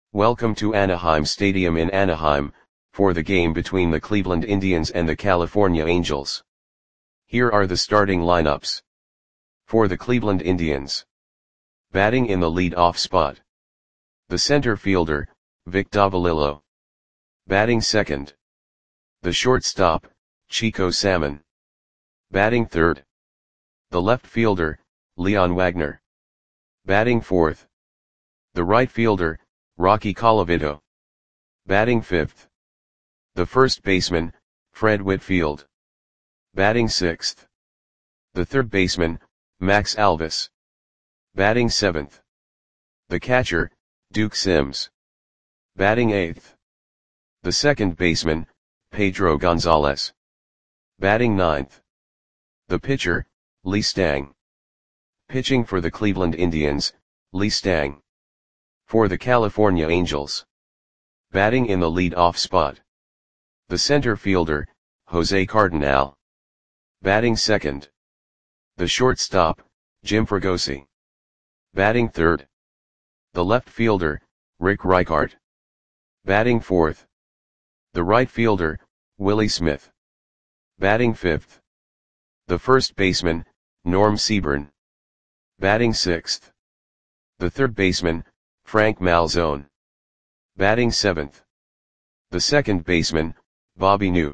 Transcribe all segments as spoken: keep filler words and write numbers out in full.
Welcome to Anaheim Stadium in Anaheim, for the game between the Cleveland Indians and the California Angels. Here are the starting lineups. For the Cleveland Indians. Batting in the lead-off spot. The center fielder, Vic Davalillo. Batting second. The shortstop, Chico Salmon. Batting third. The left fielder, Leon Wagner. Batting fourth. The right fielder, Rocky Colavito. Batting fifth. The first baseman, Fred Whitfield. Batting sixth. The third baseman, Max Alvis. Batting seventh. The catcher, Duke Sims. Batting eighth. The second baseman, Pedro Gonzalez. Batting ninth. The pitcher, Lee Stang. Pitching for the Cleveland Indians, Lee Stang. For the California Angels. Batting in the lead-off spot. The center fielder, Jose Cardenal. Batting second. The shortstop, Jim Fregosi. Batting third. The left fielder, Rick Reichart. Batting fourth. The right fielder, Willie Smith. Batting fifth. The first baseman, Norm Seaburn. Batting sixth. The third baseman, Frank Malzone. Batting seventh. The second baseman, Bobby Knoop.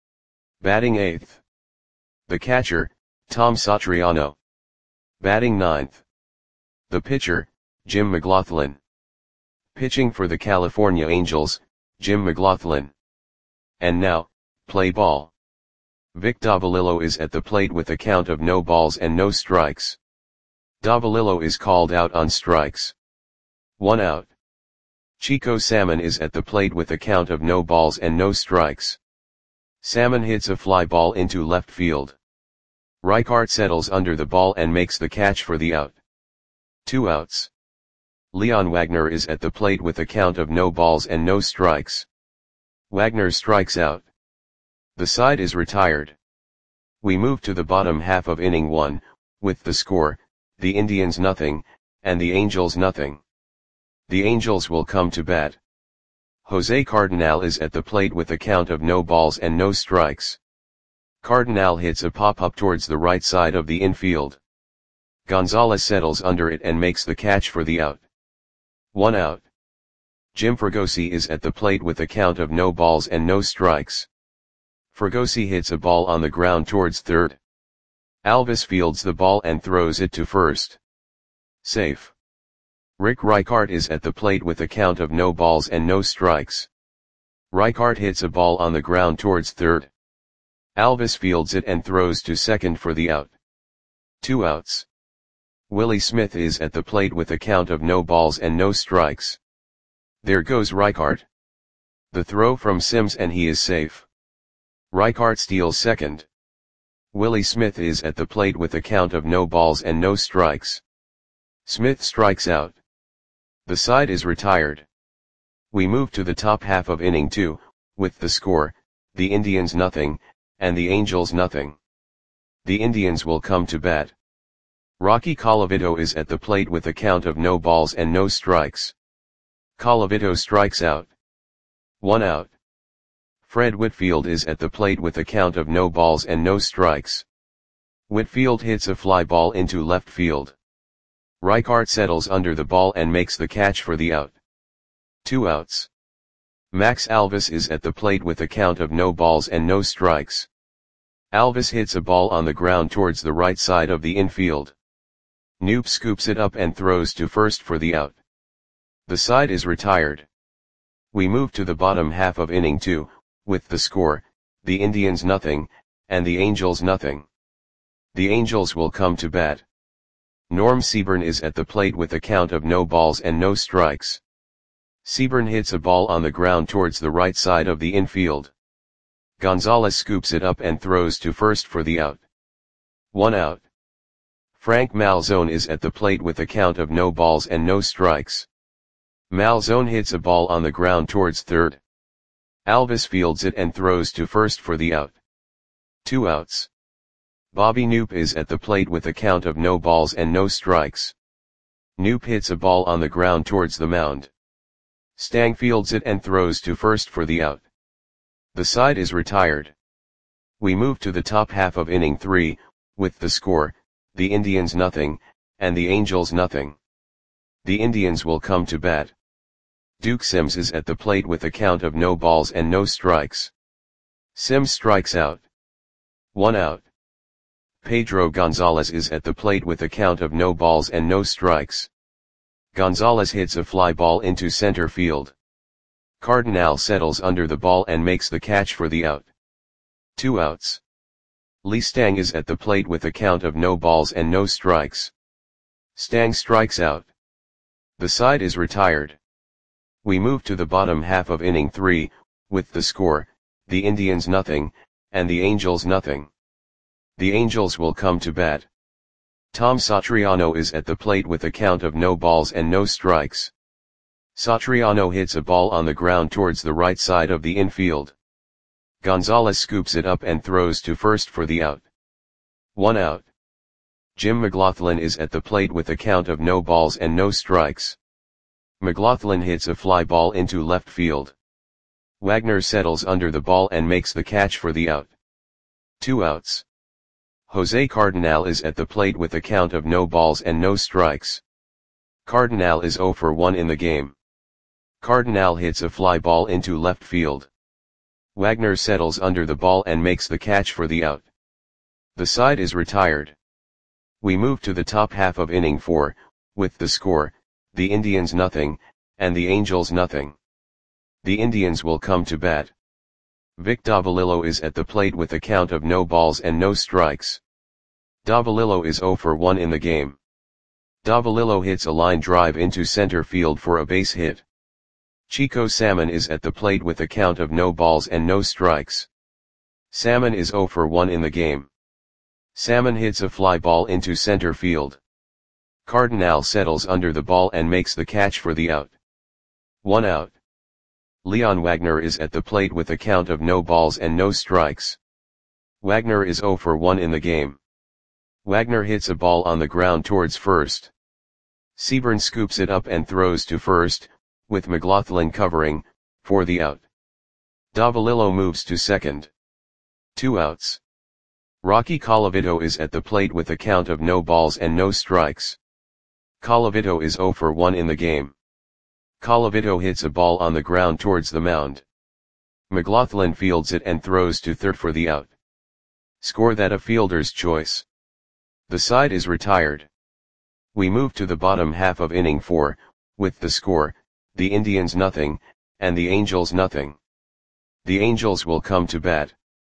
Batting eighth. The catcher, Tom Satriano. Batting ninth. The pitcher, Jim McLaughlin. Pitching for the California Angels, Jim McLaughlin. And now, play ball. Vic Davalillo is at the plate with a count of no balls and no strikes. Davalillo is called out on strikes. One out. Chico Salmon is at the plate with a count of no balls and no strikes. Salmon hits a fly ball into left field. Reichart settles under the ball and makes the catch for the out. Two outs. Leon Wagner is at the plate with a count of no balls and no strikes. Wagner strikes out. The side is retired. We move to the bottom half of inning one, with the score, the Indians nothing, and the Angels nothing. The Angels will come to bat. Jose Cardenal is at the plate with a count of no balls and no strikes. Cardenal hits a pop-up towards the right side of the infield. Gonzalez settles under it and makes the catch for the out. One out. Jim Fregosi is at the plate with a count of no balls and no strikes. Fregosi hits a ball on the ground towards third. Alvis fields the ball and throws it to first. Safe. Rick Reichart is at the plate with a count of no balls and no strikes. Reichart hits a ball on the ground towards third. Alvis fields it and throws to second for the out. Two outs. Willie Smith is at the plate with a count of no balls and no strikes. There goes Reichart. The throw from Sims and he is safe. Reichart steals second. Willie Smith is at the plate with a count of no balls and no strikes. Smith strikes out. The side is retired. We move to the top half of inning two, with the score, the Indians nothing, and the Angels nothing. The Indians will come to bat. Rocky Colavito is at the plate with a count of no balls and no strikes. Colavito strikes out. One out. Fred Whitfield is at the plate with a count of no balls and no strikes. Whitfield hits a fly ball into left field. Reichart settles under the ball and makes the catch for the out. Two outs. Max Alvis is at the plate with a count of no balls and no strikes. Alvis hits a ball on the ground towards the right side of the infield. Knoop scoops it up and throws to first for the out. The side is retired. We move to the bottom half of inning two, with the score, the Indians nothing, and the Angels nothing. The Angels will come to bat. Norm Seaburn is at the plate with a count of no balls and no strikes. Seaburn hits a ball on the ground towards the right side of the infield. Gonzalez scoops it up and throws to first for the out. One out. Frank Malzone is at the plate with a count of no balls and no strikes. Malzone hits a ball on the ground towards third. Alvis fields it and throws to first for the out. Two outs. Bobby Knoop is at the plate with a count of no balls and no strikes. Knoop hits a ball on the ground towards the mound. Stang fields it and throws to first for the out. The side is retired. We move to the top half of inning three, with the score, the Indians nothing, and the Angels nothing. The Indians will come to bat. Duke Sims is at the plate with a count of no balls and no strikes. Sims strikes out. One out. Pedro Gonzalez is at the plate with a count of no balls and no strikes. Gonzalez hits a fly ball into center field. Cardinal settles under the ball and makes the catch for the out. Two outs. Lee Stang is at the plate with a count of no balls and no strikes. Stang strikes out. The side is retired. We move to the bottom half of inning three, with the score, the Indians nothing, and the Angels nothing. The Angels will come to bat. Tom Satriano is at the plate with a count of no balls and no strikes. Satriano hits a ball on the ground towards the right side of the infield. Gonzalez scoops it up and throws to first for the out. One out. Jim McLaughlin is at the plate with a count of no balls and no strikes. McLaughlin hits a fly ball into left field. Wagner settles under the ball and makes the catch for the out. Two outs. Jose Cardinal is at the plate with a count of no balls and no strikes. Cardinal is zero for one in the game. Cardinal hits a fly ball into left field. Wagner settles under the ball and makes the catch for the out. The side is retired. We move to the top half of inning four, with the score, the Indians nothing, and the Angels nothing. The Indians will come to bat. Vic Davalillo is at the plate with a count of no balls and no strikes. Davalillo is zero for one in the game. Davalillo hits a line drive into center field for a base hit. Chico Salmon is at the plate with a count of no balls and no strikes. Salmon is zero for one in the game. Salmon hits a fly ball into center field. Cardinal settles under the ball and makes the catch for the out. One out. Leon Wagner is at the plate with a count of no balls and no strikes. Wagner is zero for one in the game. Wagner hits a ball on the ground towards first. Seaburn scoops it up and throws to first, with McLaughlin covering, for the out. Davalillo moves to second. Two outs. Rocky Colavito is at the plate with a count of no balls and no strikes. Colavito is zero for one in the game. Colavito hits a ball on the ground towards the mound. McLaughlin fields it and throws to third for the out. Score that a fielder's choice. The side is retired. We move to the bottom half of inning four, with the score, the Indians nothing, and the Angels nothing. The Angels will come to bat.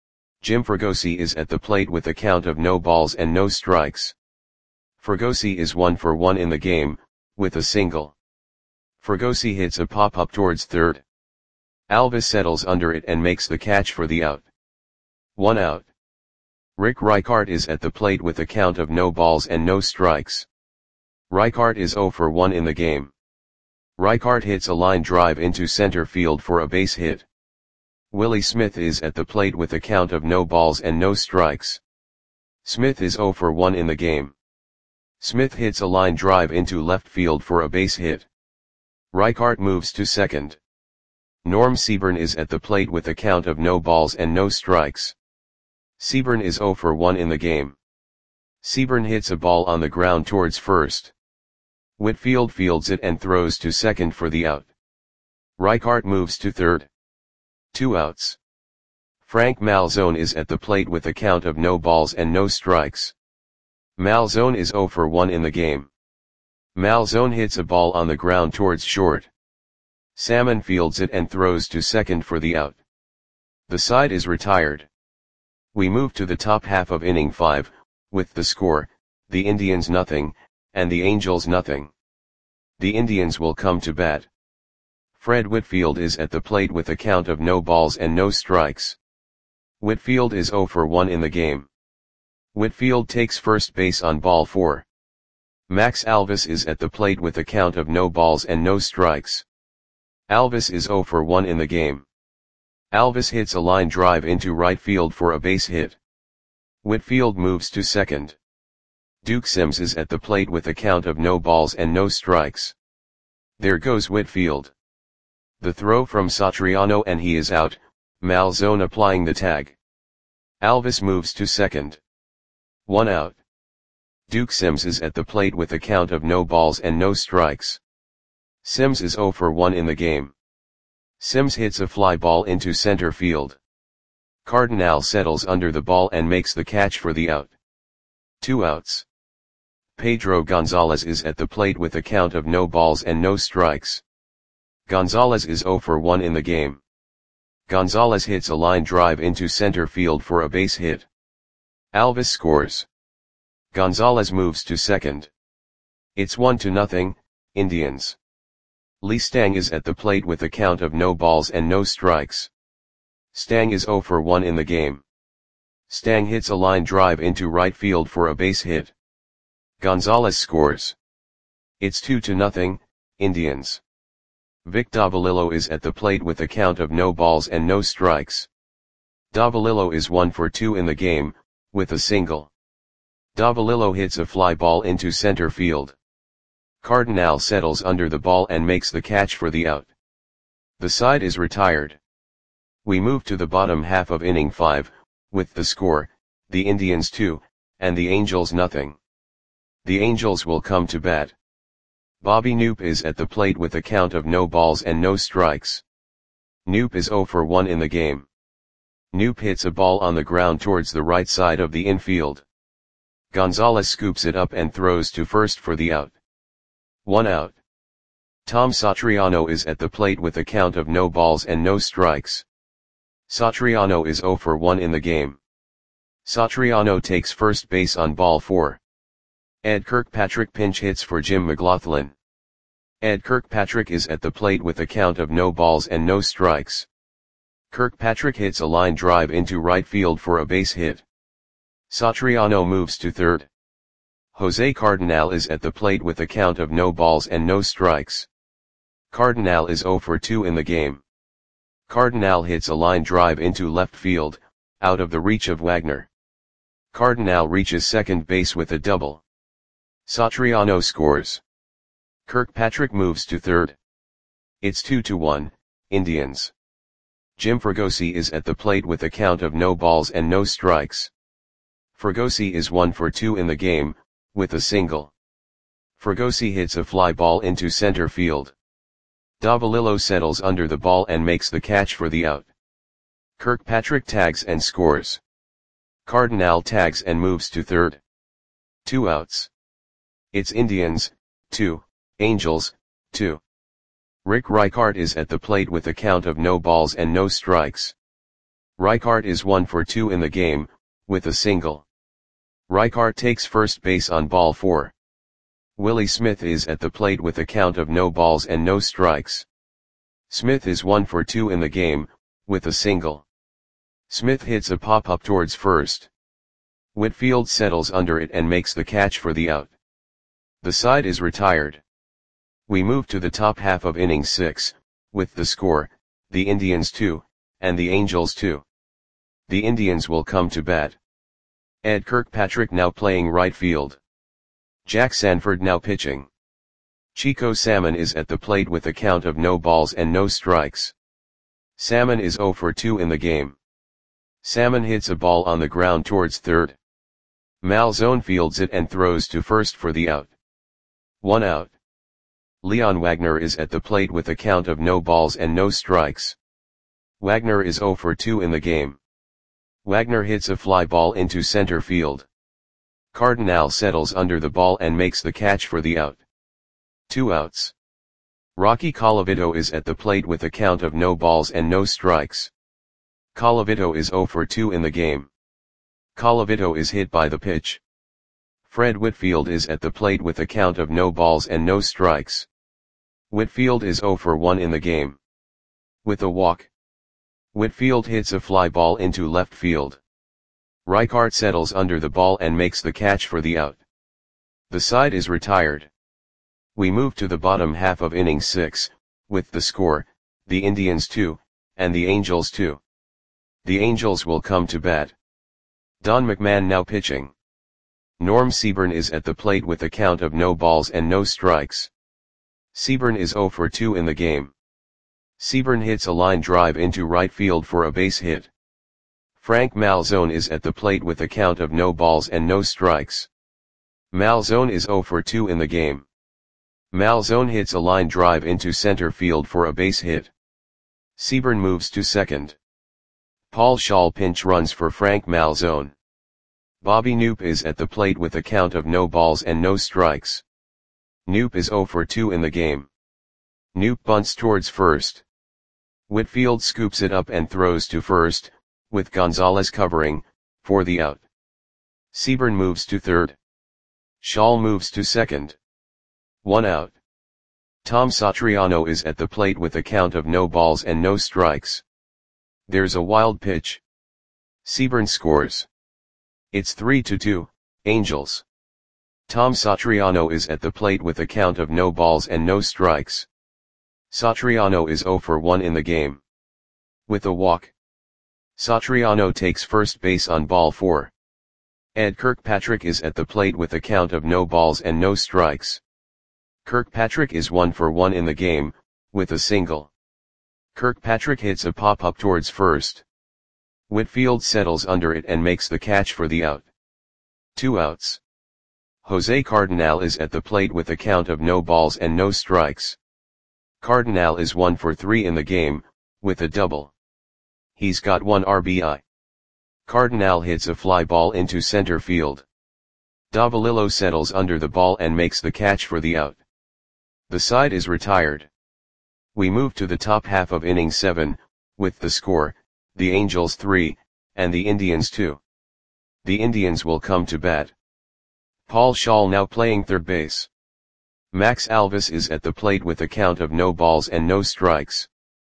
Jim Fregosi is at the plate with a count of no balls and no strikes. Fregosi is one for one in the game, with a single. Fregosi hits a pop-up towards third. Alvis settles under it and makes the catch for the out. One out. Rick Reichart is at the plate with a count of no balls and no strikes. Reichart is zero for one in the game. Reichart hits a line drive into center field for a base hit. Willie Smith is at the plate with a count of no balls and no strikes. Smith is zero for one in the game. Smith hits a line drive into left field for a base hit. Reichart moves to second. Norm Seaburn is at the plate with a count of no balls and no strikes. Seaburn is zero for one in the game. Seaburn hits a ball on the ground towards first. Whitfield fields it and throws to second for the out. Reichart moves to third. Two outs. Frank Malzone is at the plate with a count of no balls and no strikes. Malzone is zero for one in the game. Malzone hits a ball on the ground towards short. Salmon fields it and throws to second for the out. The side is retired. We move to the top half of inning five, with the score, the Indians nothing, and the Angels nothing. The Indians will come to bat. Fred Whitfield is at the plate with a count of no balls and no strikes. Whitfield is zero for one in the game. Whitfield takes first base on ball four. Max Alvis is at the plate with a count of no balls and no strikes. Alvis is zero for one in the game. Alvis hits a line drive into right field for a base hit. Whitfield moves to second. Duke Sims is at the plate with a count of no balls and no strikes. There goes Whitfield. The throw from Satriano and he is out, Malzone applying the tag. Alvis moves to second. One out. Duke Sims is at the plate with a count of no balls and no strikes. Sims is zero for one in the game. Sims hits a fly ball into center field. Cardinal settles under the ball and makes the catch for the out. Two outs. Pedro Gonzalez is at the plate with a count of no balls and no strikes. Gonzalez is zero for one in the game. Gonzalez hits a line drive into center field for a base hit. Alvis scores. Gonzalez moves to second. It's one to nothing, Indians. Lee Stang is at the plate with a count of no balls and no strikes. Stang is zero for one in the game. Stang hits a line drive into right field for a base hit. Gonzalez scores. It's two to nothing, Indians. Vic Davalillo is at the plate with a count of no balls and no strikes. Davalillo is one for two in the game, with a single. Davalillo hits a fly ball into center field. Cardinal settles under the ball and makes the catch for the out. The side is retired. We move to the bottom half of inning five, with the score, the Indians two, and the Angels nothing. The Angels will come to bat. Bobby Knoop is at the plate with a count of no balls and no strikes. Knoop is zero for one in the game. Knoop hits a ball on the ground towards the right side of the infield. Gonzalez scoops it up and throws to first for the out. One out. Tom Satriano is at the plate with a count of no balls and no strikes. Satriano is zero for one in the game. Satriano takes first base on ball four. Ed Kirkpatrick pinch hits for Jim McLaughlin. Ed Kirkpatrick is at the plate with a count of no balls and no strikes. Kirkpatrick hits a line drive into right field for a base hit. Satriano moves to third. Jose Cardinal is at the plate with a count of no balls and no strikes. Cardinal is zero for two in the game. Cardinal hits a line drive into left field, out of the reach of Wagner. Cardinal reaches second base with a double. Satriano scores. Kirkpatrick moves to third. It's two to one, Indians. Jim Fregosi is at the plate with a count of no balls and no strikes. Fregosi is one for two in the game, with a single. Fregosi hits a fly ball into center field. Davalillo settles under the ball and makes the catch for the out. Kirkpatrick tags and scores. Cardinal tags and moves to third. Two outs. It's Indians, two, Angels, two. Rick Reichart is at the plate with a count of no balls and no strikes. Reichart is one for two in the game, with a single. Reichart takes first base on ball four. Willie Smith is at the plate with a count of no balls and no strikes. Smith is one for two in the game, with a single. Smith hits a pop-up towards first. Whitfield settles under it and makes the catch for the out. The side is retired. We move to the top half of inning six, with the score, the Indians two, and the Angels two. The Indians will come to bat. Ed Kirkpatrick now playing right field. Jack Sanford now pitching. Chico Salmon is at the plate with a count of no balls and no strikes. Salmon is zero for two in the game. Salmon hits a ball on the ground towards third. Malzone fields it and throws to first for the out. One out. Leon Wagner is at the plate with a count of no balls and no strikes. Wagner is zero for two in the game. Wagner hits a fly ball into center field. Cardinal settles under the ball and makes the catch for the out. Two outs. Rocky Colavito is at the plate with a count of no balls and no strikes. Colavito is zero for two in the game. Colavito is hit by the pitch. Fred Whitfield is at the plate with a count of no balls and no strikes. Whitfield is zero for one in the game. With a walk. Whitfield hits a fly ball into left field. Reichart settles under the ball and makes the catch for the out. The side is retired. We move to the bottom half of inning six, with the score, the Indians two, and the Angels two. The Angels will come to bat. Don McMahon now pitching. Norm Seaburn is at the plate with a count of no balls and no strikes. Seaburn is zero for two in the game. Seaburn hits a line drive into right field for a base hit. Frank Malzone is at the plate with a count of no balls and no strikes. Malzone is zero for two in the game. Malzone hits a line drive into center field for a base hit. Seaburn moves to second. Paul Schaal pinch runs for Frank Malzone. Bobby Knoop is at the plate with a count of no balls and no strikes. Knoop is zero for two in the game. Knoop bunts towards first. Whitfield scoops it up and throws to first, with Gonzalez covering, for the out. Seaburn moves to third. Schaal moves to second. One out. Tom Satriano is at the plate with a count of no balls and no strikes. There's a wild pitch. Seaburn scores. It's three to two, Angels. Tom Satriano is at the plate with a count of no balls and no strikes. Satriano is zero for one in the game. With a walk. Satriano takes first base on ball four. Ed Kirkpatrick is at the plate with a count of no balls and no strikes. Kirkpatrick is one for one in the game, with a single. Kirkpatrick hits a pop-up towards first. Whitfield settles under it and makes the catch for the out. Two outs. Jose Cardinal is at the plate with a count of no balls and no strikes. Cardinal is one for three in the game, with a double. He's got one R B I. Cardinal hits a fly ball into center field. Davalillo settles under the ball and makes the catch for the out. The side is retired. We move to the top half of inning seven, with the score, the Angels three, and the Indians two. The Indians will come to bat. Paul Schaal now playing third base. Max Alvis is at the plate with a count of no balls and no strikes.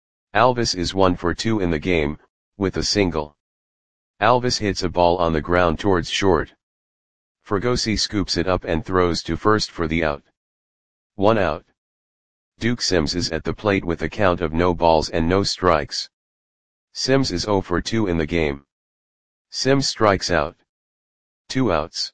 Alvis is one for two in the game, with a single. Alvis hits a ball on the ground towards short. Fregosi scoops it up and throws to first for the out. One out. Duke Sims is at the plate with a count of no balls and no strikes. Sims is zero for two in the game. Sims strikes out. Two outs.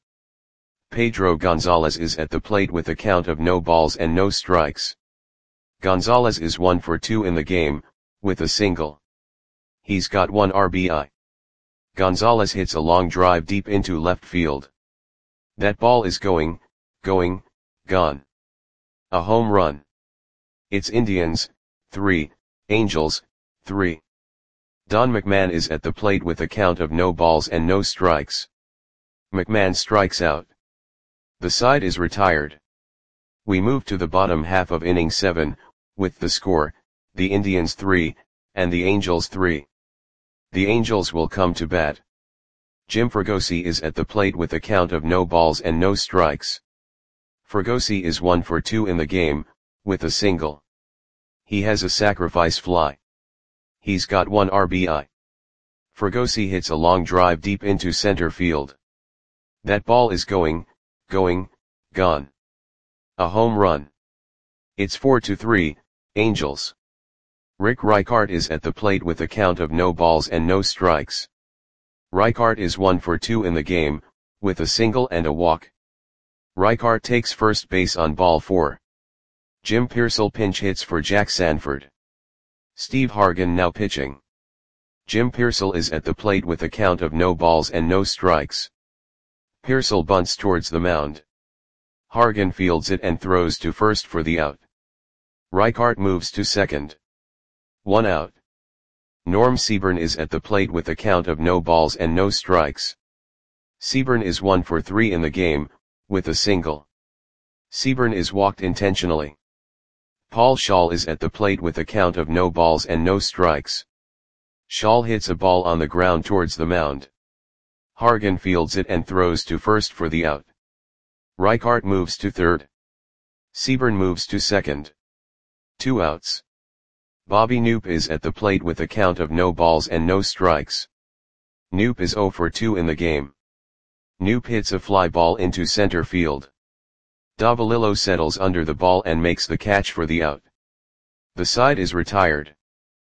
Pedro Gonzalez is at the plate with a count of no balls and no strikes. Gonzalez is one for two in the game, with a single. He's got one R B I. Gonzalez hits a long drive deep into left field. That ball is going, going, gone. A home run. It's Indians, three, Angels, three. Don McMahon is at the plate with a count of no balls and no strikes. McMahon strikes out. The side is retired. We move to the bottom half of inning seven, with the score, the Indians three, and the Angels three. The Angels will come to bat. Jim Fregosi is at the plate with a count of no balls and no strikes. Fregosi is one for two in the game, with a single. He has a sacrifice fly. He's got one R B I. Fregosi hits a long drive deep into center field. That ball is going, going, gone. A home run. It's four to three, Angels. Rick Reichart is at the plate with a count of no balls and no strikes. Reichart is one for two in the game, with a single and a walk. Reichart takes first base on ball four. Jim Pearsall pinch hits for Jack Sanford. Steve Hargan now pitching. Jim Pearsall is at the plate with a count of no balls and no strikes. Pearsall bunts towards the mound. Hargan fields it and throws to first for the out. Reichart moves to second. One out. Norm Seaburn is at the plate with a count of no balls and no strikes. Seaburn is one for three in the game, with a single. Seaburn is walked intentionally. Paul Schaal is at the plate with a count of no balls and no strikes. Schaal hits a ball on the ground towards the mound. Hargan fields it and throws to first for the out. Reichart moves to third. Seaburn moves to second. Two outs. Bobby Knoop is at the plate with a count of no balls and no strikes. Knoop is zero for two in the game. Knoop hits a fly ball into center field. Davalillo settles under the ball and makes the catch for the out. The side is retired.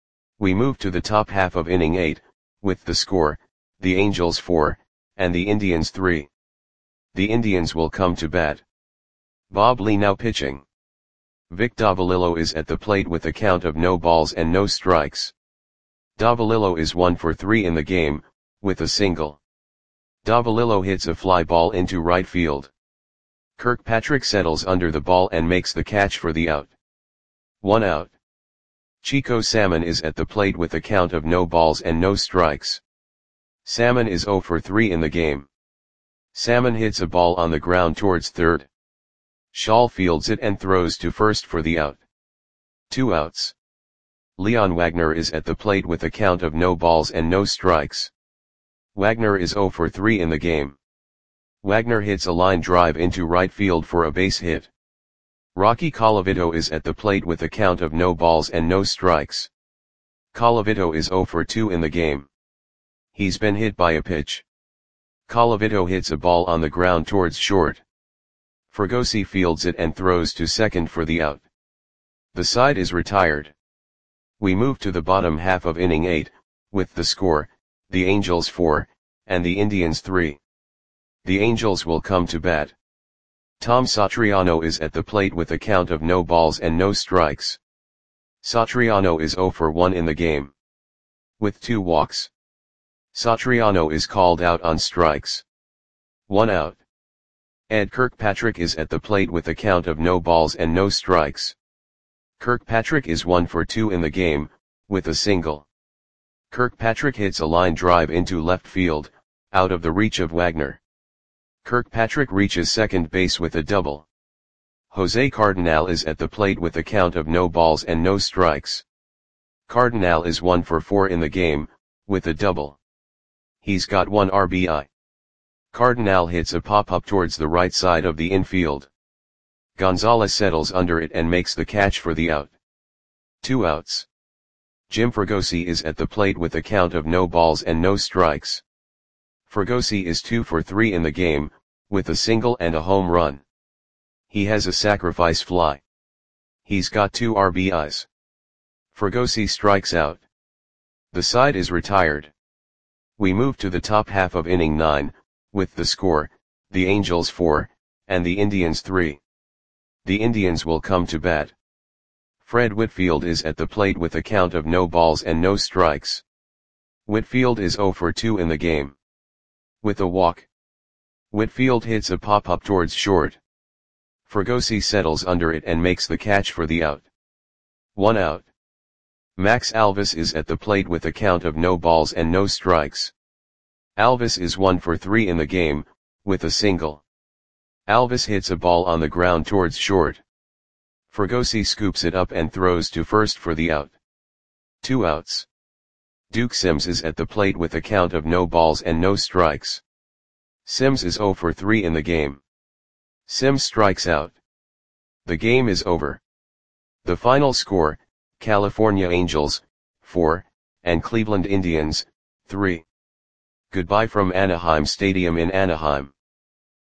We move to the top half of inning eight, with the score, the Angels four, and the Indians three. The Indians will come to bat. Bob Lee now pitching. Vic Davalillo is at the plate with a count of no balls and no strikes. Davalillo is one for three in the game, with a single. Davalillo hits a fly ball into right field. Kirkpatrick settles under the ball and makes the catch for the out. One out. Chico Salmon is at the plate with a count of no balls and no strikes. Salmon is zero for three in the game. Salmon hits a ball on the ground towards third. Shaw fields it and throws to first for the out. Two outs. Leon Wagner is at the plate with a count of no balls and no strikes. Wagner is zero for three in the game. Wagner hits a line drive into right field for a base hit. Rocky Colavito is at the plate with a count of no balls and no strikes. Colavito is zero for two in the game. He's been hit by a pitch. Colavito hits a ball on the ground towards short. Fregosi fields it and throws to second for the out. The side is retired. We move to the bottom half of inning eight, with the score, the Angels four, and the Indians three. The Angels will come to bat. Tom Satriano is at the plate with a count of no balls and no strikes. Satriano is zero for one in the game, with two walks. Satriano is called out on strikes. One out. Ed Kirkpatrick is at the plate with a count of no balls and no strikes. Kirkpatrick is one for two in the game, with a single. Kirkpatrick hits a line drive into left field, out of the reach of Wagner. Kirkpatrick reaches second base with a double. Jose Cardinal is at the plate with a count of no balls and no strikes. Cardinal is one for four in the game, with a double. He's got one R B I. Cardinal hits a pop-up towards the right side of the infield. Gonzalez settles under it and makes the catch for the out. Two outs. Jim Fregosi is at the plate with a count of no balls and no strikes. Fregosi is two for three in the game, with a single and a home run. He has a sacrifice fly. He's got two R B Is. Fregosi strikes out. The side is retired. We move to the top half of inning nine, with the score, the Angels four, and the Indians three. The Indians will come to bat. Fred Whitfield is at the plate with a count of no balls and no strikes. Whitfield is zero for two in the game, with a walk. Whitfield hits a pop-up towards short. Fregosi settles under it and makes the catch for the out. One out. Max Alvis is at the plate with a count of no balls and no strikes. Alvis is one for three in the game, with a single. Alvis hits a ball on the ground towards short. Fregosi scoops it up and throws to first for the out. Two outs. Duke Sims is at the plate with a count of no balls and no strikes. Sims is zero for three in the game. Sims strikes out. The game is over. The final score, California Angels, four, and Cleveland Indians, three. Goodbye from Anaheim Stadium in Anaheim.